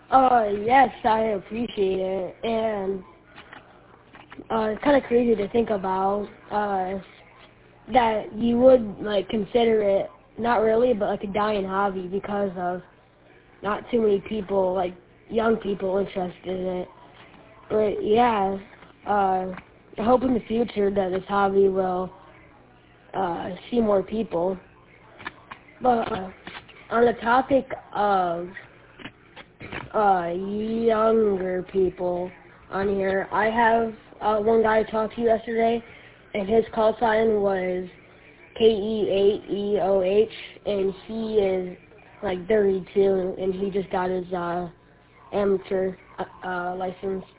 Yes, I appreciate it, and it's kind of crazy to think about that you would like consider it not really, but like a dying hobby because of not too many people, like young people, interested in it. But yeah, I hope in the future that this hobby will see more people. But on the topic of younger people on here, I have one guy I talked to yesterday, and his call sign was KE8EOH, and he is like 32, and he just got his amateur license.